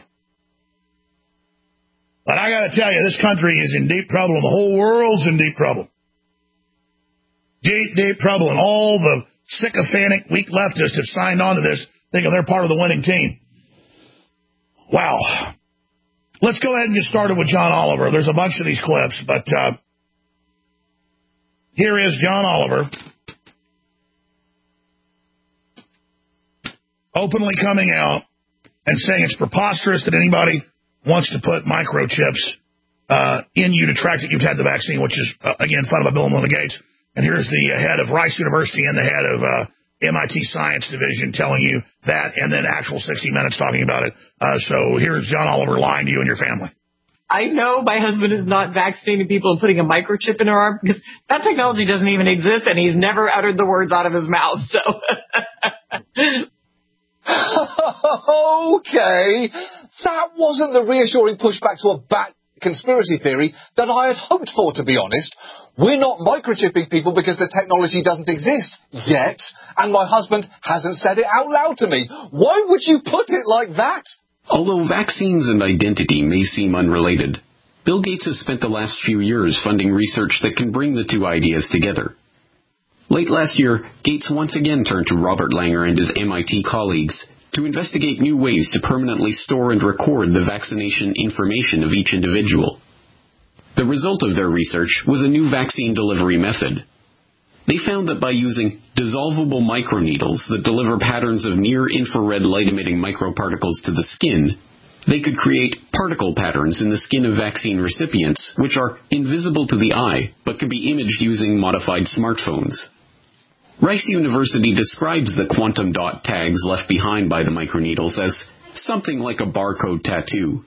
But I got to tell you, this country is in deep trouble, and the whole world's in deep trouble. Deep, deep trouble. And all the sycophantic, weak leftists have signed on to this, thinking they're part of the winning team. Wow. Let's go ahead and get started with John Oliver. There's a bunch of these clips, but here is John Oliver openly coming out and saying it's preposterous that anybody wants to put microchips in you to track that you've had the vaccine, which is, again, funded by Bill and Melinda Gates. And here's the head of Rice University and the head of MIT Science Division telling you that, and then actual 60 Minutes talking about it. So here's John Oliver lying to you and your family. I know my husband is not vaccinating people and putting a microchip in their arm because that technology doesn't even exist, and he's never uttered the words out of his mouth. So, okay, that wasn't the reassuring pushback to a bat conspiracy theory that I had hoped for, to be honest. We're not microchipping people because the technology doesn't exist yet, and my husband hasn't said it out loud to me. Why would you put it like that? Although vaccines and identity may seem unrelated, Bill Gates has spent the last few years funding research that can bring the two ideas together. Late last year, Gates once again turned to Robert Langer and his MIT colleagues to investigate new ways to permanently store and record the vaccination information of each individual. The result of their research was a new vaccine delivery method. They found that by using dissolvable microneedles that deliver patterns of near-infrared light-emitting microparticles to the skin, they could create particle patterns in the skin of vaccine recipients, which are invisible to the eye, but can be imaged using modified smartphones. Rice University describes the quantum dot tags left behind by the microneedles as something like a barcode tattoo.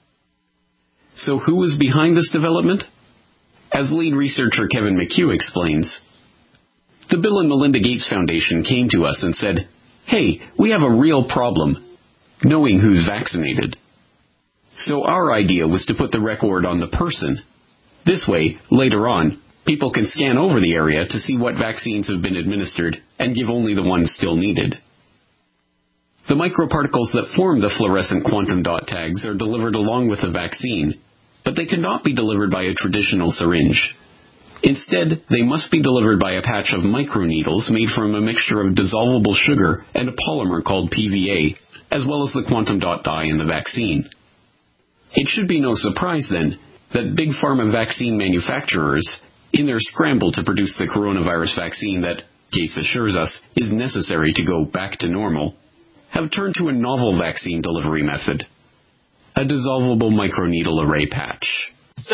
So who was behind this development? As lead researcher Kevin McHugh explains, the Bill and Melinda Gates Foundation came to us and said, "Hey, we have a real problem, knowing who's vaccinated." So our idea was to put the record on the person. This way, later on, people can scan over the area to see what vaccines have been administered and give only the ones still needed. The microparticles that form the fluorescent quantum dot tags are delivered along with the vaccine, but they cannot be delivered by a traditional syringe. Instead, they must be delivered by a patch of microneedles made from a mixture of dissolvable sugar and a polymer called PVA, as well as the quantum dot dye in the vaccine. It should be no surprise, then, that big pharma vaccine manufacturers, in their scramble to produce the coronavirus vaccine that, Gates assures us, is necessary to go back to normal, have turned to a novel vaccine delivery method, a dissolvable microneedle array patch. So,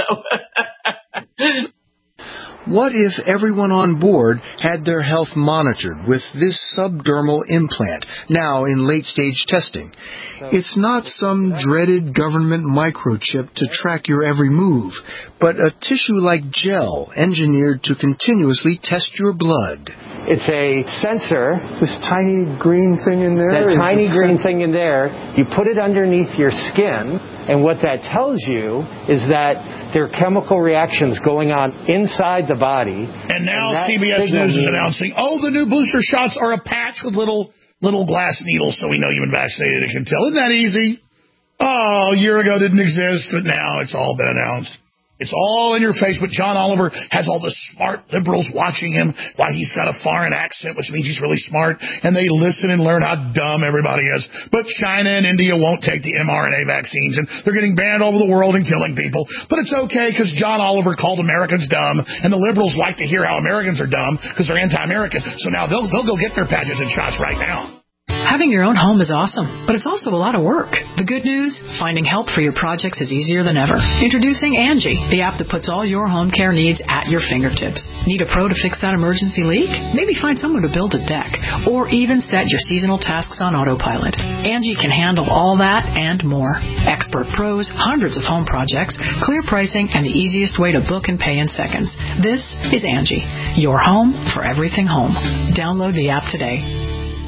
what if everyone on board had their health monitored with this subdermal implant, now in late-stage testing? It's not some dreaded government microchip to track your every move, but a tissue-like gel engineered to continuously test your blood. It's a sensor. This tiny green thing in there? That tiny green thing in there, you put it underneath your skin, and what that tells you is that there are chemical reactions going on inside the body. And now CBS News is announcing, the new booster shots are a patch with little glass needles, so we know you've been vaccinated and can tell. Isn't that easy? A year ago didn't exist, but now it's all been announced. It's all in your face, but John Oliver has all the smart liberals watching him while he's got a foreign accent, which means he's really smart, and they listen and learn how dumb everybody is. But China and India won't take the mRNA vaccines, and they're getting banned all over the world and killing people. But it's okay, because John Oliver called Americans dumb, and the liberals like to hear how Americans are dumb, because they're anti-American. So now they'll go get their patches and shots right now. Having your own home is awesome, but it's also a lot of work. The good news? Finding help for your projects is easier than ever. Introducing Angie, the app that puts all your home care needs at your fingertips. Need a pro to fix that emergency leak? Maybe find someone to build a deck, or even set your seasonal tasks on autopilot. Angie can handle all that and more. Expert pros, hundreds of home projects, clear pricing, and the easiest way to book and pay in seconds. This is Angie, your home for everything home. Download the app today.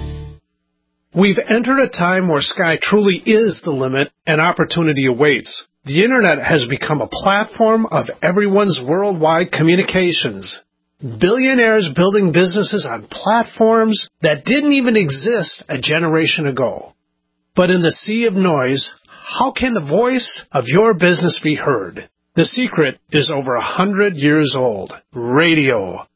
We've entered a time where sky truly is the limit and opportunity awaits. The Internet has become a platform of everyone's worldwide communications. Billionaires building businesses on platforms that didn't even exist a generation ago. But in the sea of noise, how can the voice of your business be heard? The secret is over 100 years old. Radio.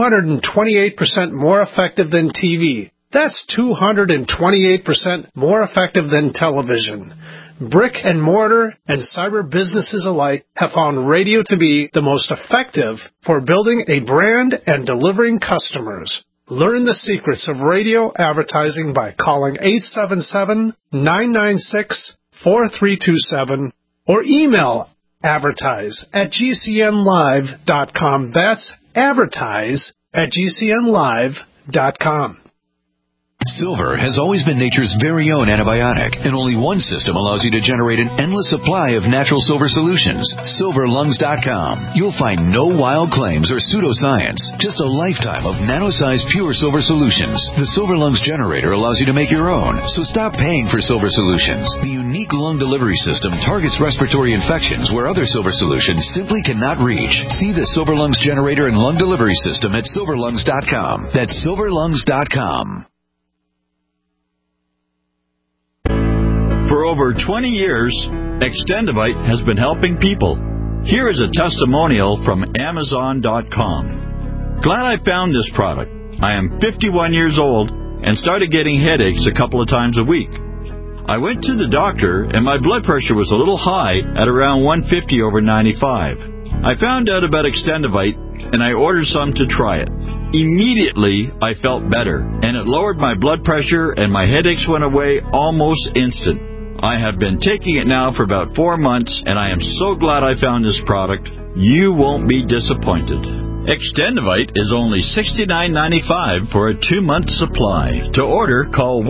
228% more effective than TV. That's 228% more effective than television. Brick and mortar and cyber businesses alike have found radio to be the most effective for building a brand and delivering customers. Learn the secrets of radio advertising by calling 877-996-4327 or email advertise@gcnlive.com. That's advertise@gcnlive.com. Silver has always been nature's very own antibiotic, and only one system allows you to generate an endless supply of natural silver solutions. SilverLungs.com. You'll find no wild claims or pseudoscience, just a lifetime of nano-sized pure silver solutions. The Silver Lungs generator allows you to make your own, so stop paying for silver solutions. The unique lung delivery system targets respiratory infections where other silver solutions simply cannot reach. See the Silver Lungs generator and lung delivery system at SilverLungs.com. That's SilverLungs.com. For over 20 years, Extendivite has been helping people. Here is a testimonial from Amazon.com. Glad I found this product. I am 51 years old and started getting headaches a couple of times a week. I went to the doctor and my blood pressure was a little high at around 150/95. I found out about Extendivite and I ordered some to try it. Immediately, I felt better, and it lowered my blood pressure and my headaches went away almost instant. I have been taking it now for about 4 months, and I am so glad I found this product. You won't be disappointed. Extendivite is only $69.95 for a 2-month supply. To order, call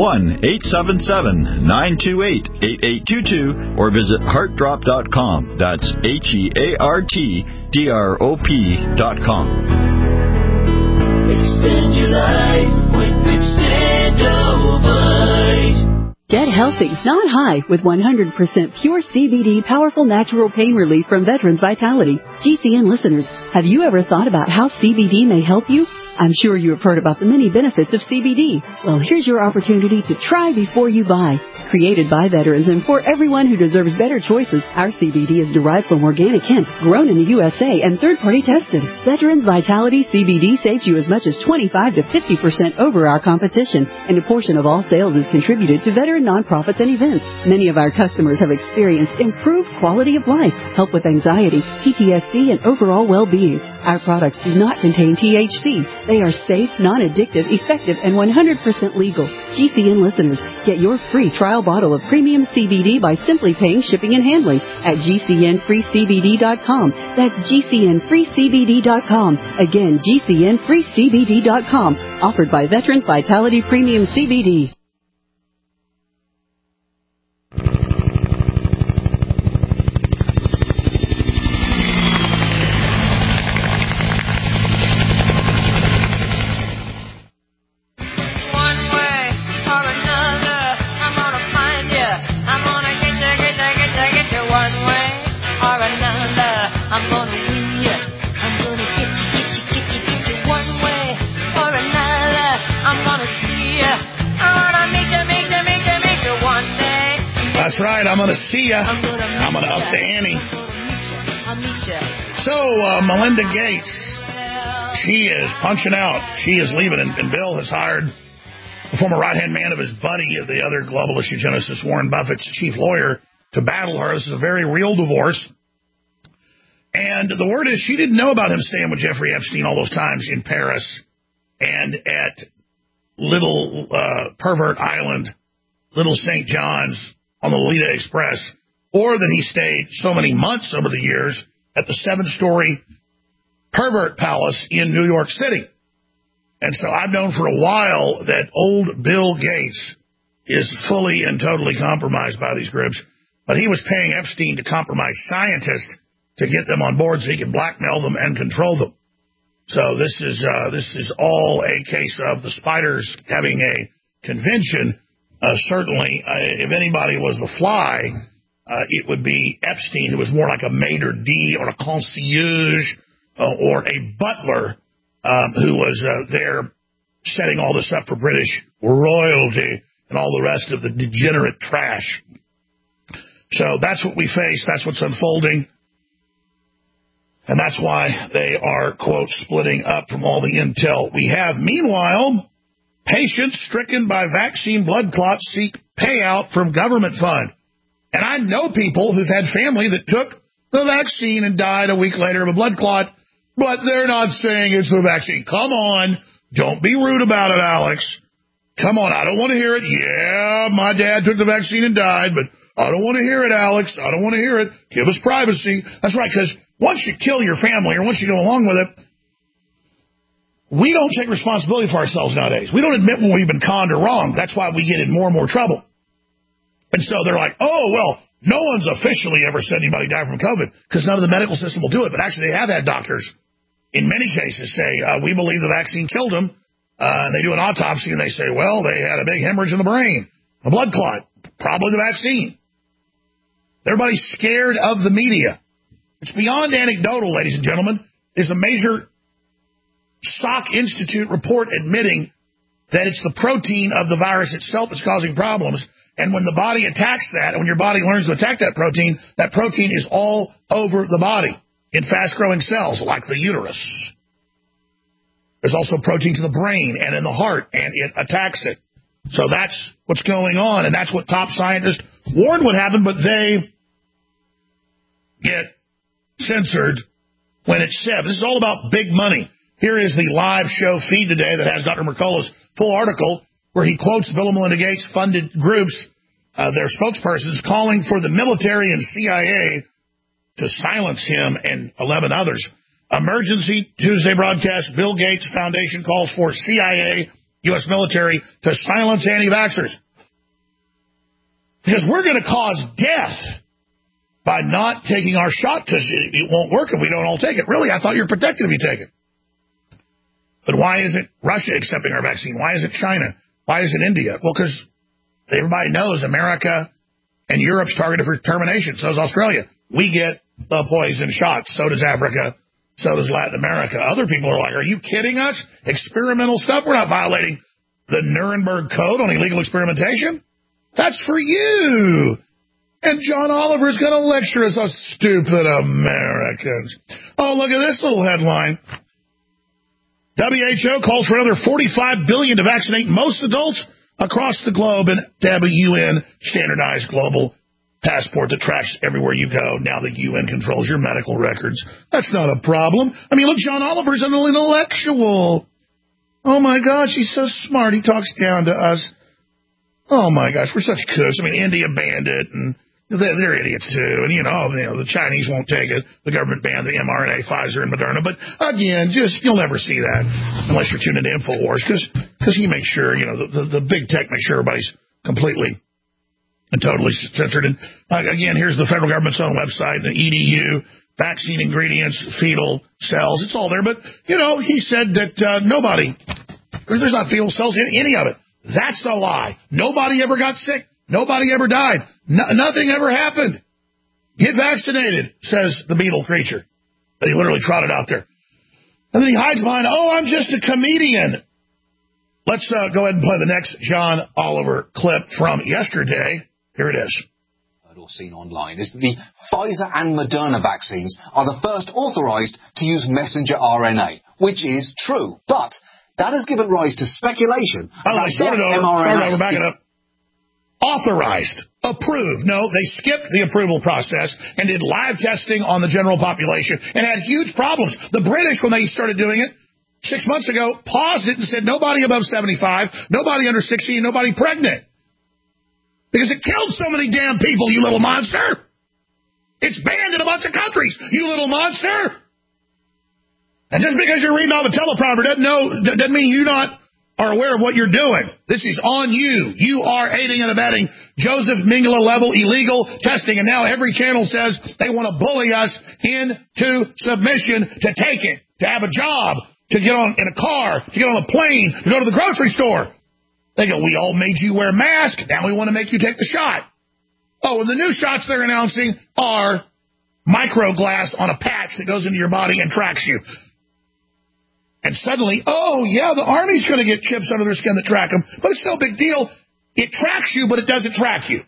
1-877-928-8822 or visit heartdrop.com. That's HEARTDROP.com. Extend your life with Extendivite. Get healthy, not high, with 100% pure CBD powerful natural pain relief from Veterans Vitality. GCN listeners, have you ever thought about how CBD may help you? I'm sure you have heard about the many benefits of CBD. Well, here's your opportunity to try before you buy. Created by veterans and for everyone who deserves better choices, our CBD is derived from organic hemp, grown in the USA and third-party tested. Veterans Vitality CBD saves you as much as 25 to 50% over our competition, and a portion of all sales is contributed to veteran nonprofits and events. Many of our customers have experienced improved quality of life, help with anxiety, PTSD, and overall well-being. Our products do not contain THC. They are safe, non-addictive, effective, and 100% legal. GCN listeners, get your free trial bottle of premium CBD by simply paying shipping and handling at GCNFreeCBD.com. That's GCNFreeCBD.com. Again, GCNFreeCBD.com. Offered by Veterans Vitality Premium CBD. That's right. I'm going to see ya. I'm going to up the ante. So, Melinda Gates, she is punching out. She is leaving, and Bill has hired the former right-hand man of his buddy, the other globalist eugenicist, Warren Buffett's chief lawyer, to battle her. This is a very real divorce. And the word is she didn't know about him staying with Jeffrey Epstein all those times in Paris and at Little Pervert Island, Little St. John's, on the Lolita Express, or that he stayed so many months over the years at the 7-story Pervert Palace in New York City. And so I've known for a while that old Bill Gates is fully and totally compromised by these groups, but he was paying Epstein to compromise scientists to get them on board so he could blackmail them and control them. So this is all a case of the spiders having a convention. Certainly, if anybody was the fly, it would be Epstein, who was more like a maitre d' or a concierge or a butler who was there setting all this up for British royalty and all the rest of the degenerate trash. So that's what we face. That's what's unfolding. And that's why they are, quote, splitting up from all the intel we have. Meanwhile, patients stricken by vaccine blood clots seek payout from government fund. And I know people who've had family that took the vaccine and died a week later of a blood clot, but they're not saying it's the vaccine. Come on. Don't be rude about it, Alex. Come on. I don't want to hear it. Yeah, my dad took the vaccine and died, but I don't want to hear it, Alex. I don't want to hear it. Give us privacy. That's right, because once you kill your family or once you go along with it, we don't take responsibility for ourselves nowadays. We don't admit when we've been conned or wrong. That's why we get in more and more trouble. And so they're like, oh, well, no one's officially ever said anybody died from COVID because none of the medical system will do it. But actually, they have had doctors in many cases say, we believe the vaccine killed them. And they do an autopsy and they say, well, they had a big hemorrhage in the brain, a blood clot, probably the vaccine. Everybody's scared of the media. It's beyond anecdotal, ladies and gentlemen. There's a major Salk Institute report admitting that it's the protein of the virus itself that's causing problems. And when the body attacks that, and when your body learns to attack that protein is all over the body in fast-growing cells like the uterus. There's also proteins in the brain and in the heart, and it attacks it. So that's what's going on, and that's what top scientists warned would happen, but they get censored when it's said. This is all about big money. Here is the live show feed today that has Dr. Mercola's full article where he quotes Bill and Melinda Gates funded groups, their spokespersons, calling for the military and CIA to silence him and 11 others. Emergency Tuesday broadcast, Bill Gates Foundation calls for CIA, U.S. military to silence anti-vaxxers. Because we're going to cause death by not taking our shot because it won't work if we don't all take it. Really, I thought you were protected if you take it. But why isn't Russia accepting our vaccine? Why isn't China? Why isn't India? Well, because everybody knows America and Europe's targeted for termination. So is Australia. We get the poison shots. So does Africa. So does Latin America. Other people are like, are you kidding us? Experimental stuff? We're not violating the Nuremberg Code on illegal experimentation. That's for you. And John Oliver is going to lecture us, us stupid Americans. Oh, look at this little headline. WHO calls for another $45 billion to vaccinate most adults across the globe and to have a UN standardized global passport that tracks everywhere you go. Now the UN controls your medical records. That's not a problem. I mean, look, John Oliver's an intellectual. Oh, my gosh, he's so smart. He talks down to us. Oh, my gosh, we're such kooks. I mean, India banned it, and they're idiots, too. And, you know, the Chinese won't take it. The government banned the mRNA, Pfizer, and Moderna. But, again, you'll never see that unless you're tuned into InfoWars because he makes sure, you know, the big tech makes sure everybody's completely and totally censored. And, again, here's the federal government's own website, the EDU, vaccine ingredients, fetal cells. It's all there. But, you know, he said that there's not fetal cells in any of it. That's a lie. Nobody ever got sick. Nobody ever died. Nothing ever happened. Get vaccinated, says the beetle creature. But he literally trotted out there. And then he hides behind, I'm just a comedian. Let's go ahead and play the next John Oliver clip from yesterday. Here it is. Or seen online is that the Pfizer and Moderna vaccines are the first authorized to use messenger RNA, which is true. But that has given rise to speculation. They started over, back it up. Authorized, approved. No, they skipped the approval process and did live testing on the general population and had huge problems. The British, when they started doing it 6 months ago, paused it and said nobody above 75, nobody under 60, nobody pregnant. Because it killed so many damn people, you little monster. It's banned in a bunch of countries, you little monster. And just because you're reading off a teleprompter doesn't mean you not are aware of what you're doing. This is on you. You are aiding and abetting Joseph Mengele level illegal testing. And now every channel says they want to bully us into submission to take it, to have a job, to get on in a car, to get on a plane, to go to the grocery store. They go, we all made you wear a mask. Now we want to make you take the shot. Oh, and the new shots they're announcing are microglass on a patch that goes into your body and tracks you. And suddenly, the Army's going to get chips under their skin that track them. But it's no big deal. It tracks you, but it doesn't track you.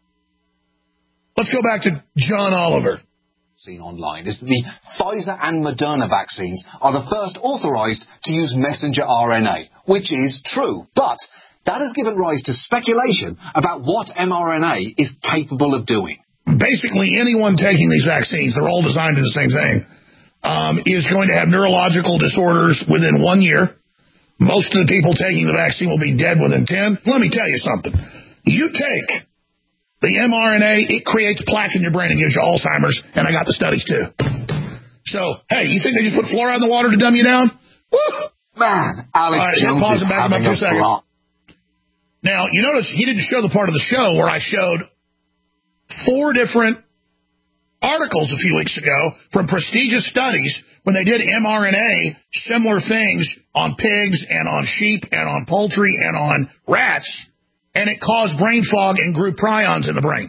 Let's go back to John Oliver. Seen online is that the Pfizer and Moderna vaccines are the first authorized to use messenger RNA, which is true. But That has given rise to speculation about what mRNA is capable of doing. Basically, anyone taking these vaccines, they're all designed to do the same thing, is going to have neurological disorders within 1 year. Most of the people taking the vaccine will be dead within 10. Let me tell you something. You take the mRNA, it creates plaque in your brain and gives you Alzheimer's, and I got the studies too. So, hey, you think they just put fluoride in the water to dumb you down? Woo! Man, Alex Jones pause is it back having about 2 a seconds. blast. Now, you notice he didn't show the part of the show where I showed 4 different articles a few weeks ago from prestigious studies when they did mRNA, similar things on pigs and on sheep and on poultry and on rats, and it caused brain fog and grew prions in the brain.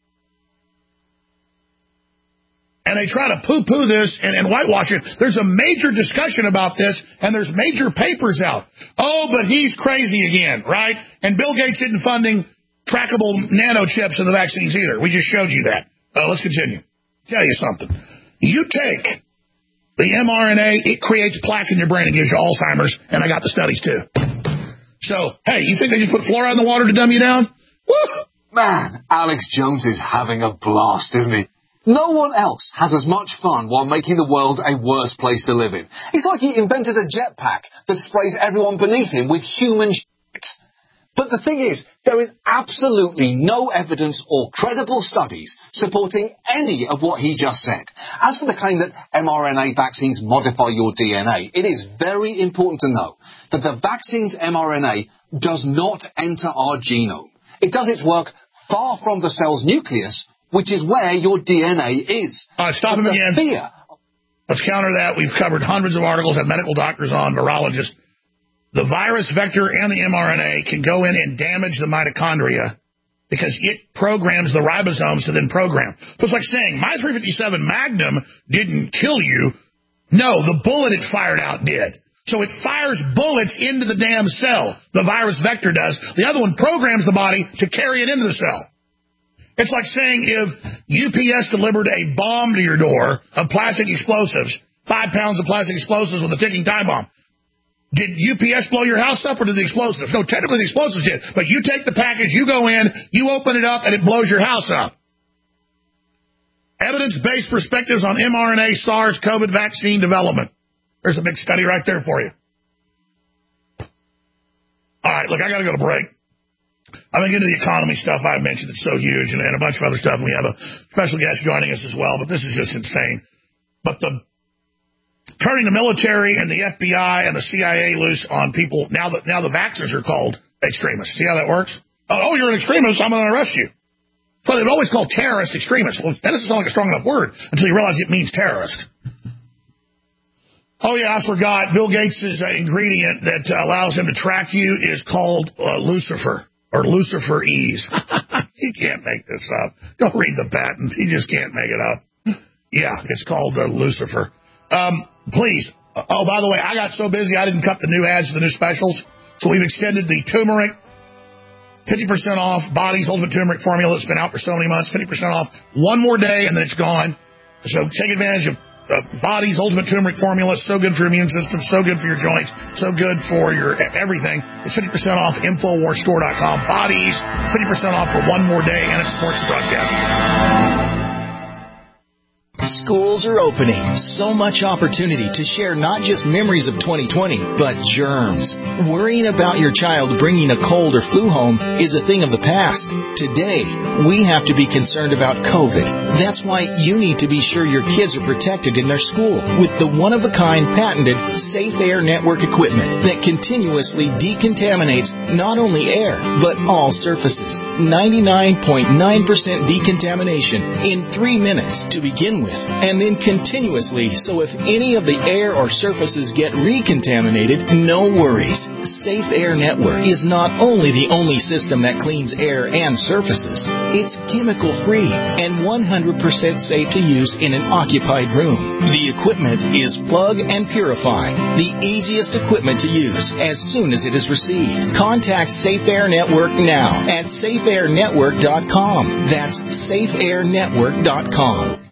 And they try to poo-poo this and whitewash it. There's a major discussion about this, and there's major papers out. Oh, but he's crazy again, right? And Bill Gates isn't funding trackable nanochips in the vaccines either. We just showed you that. Let's continue. Tell you something. You take the mRNA, it creates plaque in your brain and gives you Alzheimer's, and I got the studies too. So, hey, you think they just put fluoride in the water to dumb you down? Woo! Man, Alex Jones is having a blast, isn't he? No one else has as much fun while making the world a worse place to live in. It's like he invented a jetpack that sprays everyone beneath him with human shit. But the thing is, there is absolutely no evidence or credible studies supporting any of what he just said. As for the claim that mRNA vaccines modify your DNA, it is very important to know that the vaccine's mRNA does not enter our genome. It does its work far from the cell's nucleus, which is where your DNA is. All right, stop him again. Let's counter that. We've covered hundreds of articles, had medical doctors on, virologists. The virus vector and the mRNA can go in and damage the mitochondria because it programs the ribosomes to then program. So it's like saying, my 357 Magnum didn't kill you. No, the bullet it fired out did. So it fires bullets into the damn cell. The virus vector does. The other one programs the body to carry it into the cell. It's like saying if UPS delivered a bomb to your door of plastic explosives, 5 pounds of plastic explosives with a ticking time bomb. Did UPS blow your house up or did the explosives? No, technically the explosives did. But you take the package, you go in, you open it up, and it blows your house up. Evidence-based perspectives on mRNA SARS COVID vaccine development. There's a big study right there for you. All right, look, I got to go to break. I'm going to get into the economy stuff I mentioned. It's so huge, and a bunch of other stuff. And we have a special guest joining us as well, but this is just insane. But turning the military and the FBI and the CIA loose on people, now the vaxxers are called extremists. See how that works? Oh, you're an extremist, I'm going to arrest you. So they've always called terrorist extremists. Well, that doesn't sound like a strong enough word until you realize it means terrorist. Oh, yeah, I forgot. Bill Gates' ingredient that allows him to track you is called Lucifer. Or Lucifer Ease. He can't make this up. Go read the patent. He just can't make it up. Yeah, it's called Lucifer. Please. Oh, by the way, I got so busy I didn't cut the new ads to the new specials. So we've extended the turmeric 50% off Body's Ultimate Turmeric Formula that's been out for so many months. 50% off. One more day and then it's gone. So take advantage of Body's Ultimate Turmeric Formula. So good for your immune system, so good for your joints, so good for your everything. It's 50% off InfoWarsStore.com. Body's 50% off for one more day, and it supports the broadcast. Schools are opening. So much opportunity to share not just memories of 2020, but germs. Worrying about your child bringing a cold or flu home is a thing of the past. Today, we have to be concerned about COVID. That's why you need to be sure your kids are protected in their school with the one-of-a-kind patented Safe Air Network equipment that continuously decontaminates not only air, but all surfaces. 99.9% decontamination in 3 minutes to begin with. And then continuously, so if any of the air or surfaces get recontaminated, no worries. Safe Air Network is not only the only system that cleans air and surfaces, it's chemical-free and 100% safe to use in an occupied room. The equipment is plug and purify, the easiest equipment to use as soon as it is received. Contact Safe Air Network now at safeairnetwork.com. That's safeairnetwork.com.